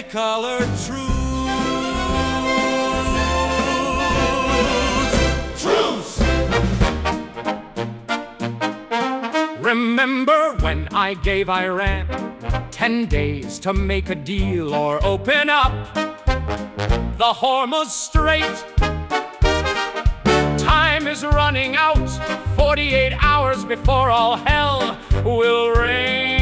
Technicolor truths. Remember when I gave Iran 10 days to make a deal or open up the Hormuz Strait? Time is running out, 48 hours before all hell will rain.